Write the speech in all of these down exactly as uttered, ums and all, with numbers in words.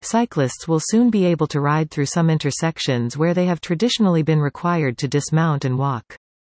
Cyclists will soon be able to ride through some intersections where they have traditionally been required to dismount and walk.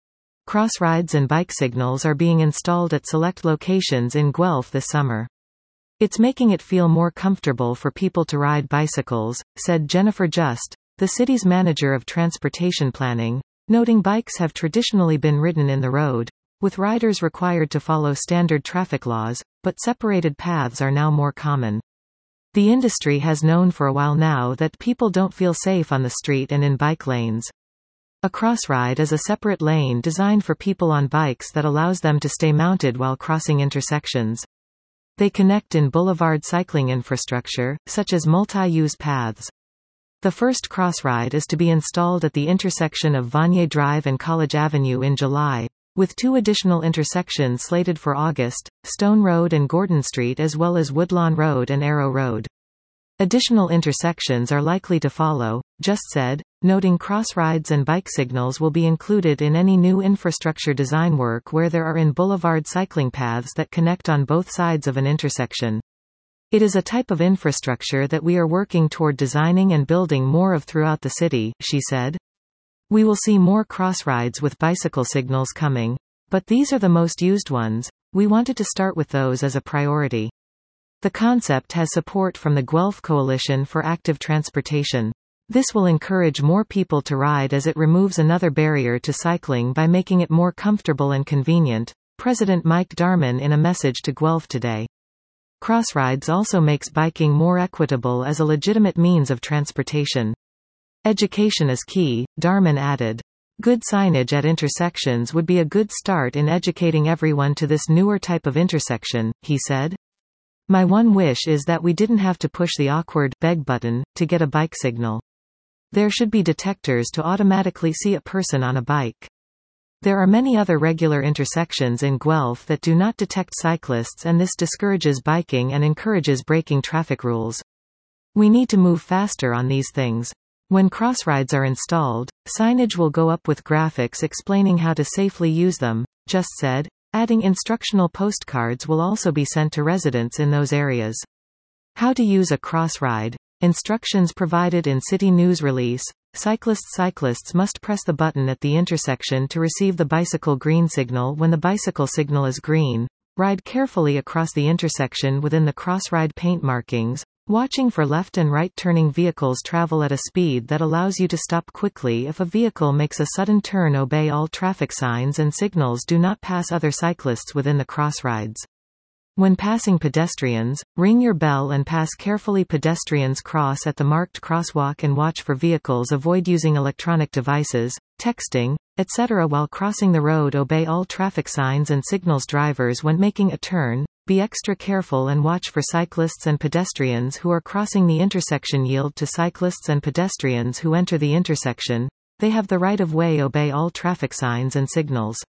Cross rides and bike signals are being installed at select locations in Guelph this summer. It's making it feel more comfortable for people to ride bicycles, said Jennifer Just, the city's manager of transportation planning, noting bikes have traditionally been ridden in the road, with riders required to follow standard traffic laws, but separated paths are now more common. The industry has known for a while now that people don't feel safe on the street and in bike lanes. A crossride is a separate lane designed for people on bikes that allows them to stay mounted while crossing intersections. They connect in boulevard cycling infrastructure, such as multi-use paths. The first crossride is to be installed at the intersection of Vanier Drive and College Avenue in July, with two additional intersections slated for August, Stone Road and Gordon Street as well as Woodlawn Road and Arrow Road. Additional intersections are likely to follow, Just said, noting crossrides and bike signals will be included in any new infrastructure design work where there are in boulevard cycling paths that connect on both sides of an intersection. It is a type of infrastructure that we are working toward designing and building more of throughout the city, she said. We will see more crossrides with bicycle signals coming, but these are the most used ones. We wanted to start with those as a priority. The concept has support from the Guelph Coalition for Active Transportation. This will encourage more people to ride as it removes another barrier to cycling by making it more comfortable and convenient, President Mike Darman in a message to Guelph Today. Crossrides also makes biking more equitable as a legitimate means of transportation. Education is key, Darman added. Good signage at intersections would be a good start in educating everyone to this newer type of intersection, he said. My one wish is that we didn't have to push the awkward beg button to get a bike signal. There should be detectors to automatically see a person on a bike. There are many other regular intersections in Guelph that do not detect cyclists, and this discourages biking and encourages breaking traffic rules. We need to move faster on these things. When crossrides are installed, signage will go up with graphics explaining how to safely use them, Just said, adding instructional postcards will also be sent to residents in those areas. How to use a crossride. Instructions provided in City News release. Cyclists Cyclists must press the button at the intersection to receive the bicycle green signal. When the bicycle signal is green, ride carefully across the intersection within the crossride paint markings, watching for left and right turning vehicles. Travel at a speed that allows you to stop quickly if a vehicle makes a sudden turn. Obey all traffic signs and signals. Do not pass other cyclists within the crossrides. When passing pedestrians, ring your bell and pass carefully. Pedestrians cross at the marked crosswalk and watch for vehicles. Avoid using electronic devices, texting, et cetera while crossing the road. Obey all traffic signs and signals. Drivers, when making a turn, be extra careful and watch for cyclists and pedestrians who are crossing the intersection. Yield to cyclists and pedestrians who enter the intersection. They have the right of way. Obey all traffic signs and signals.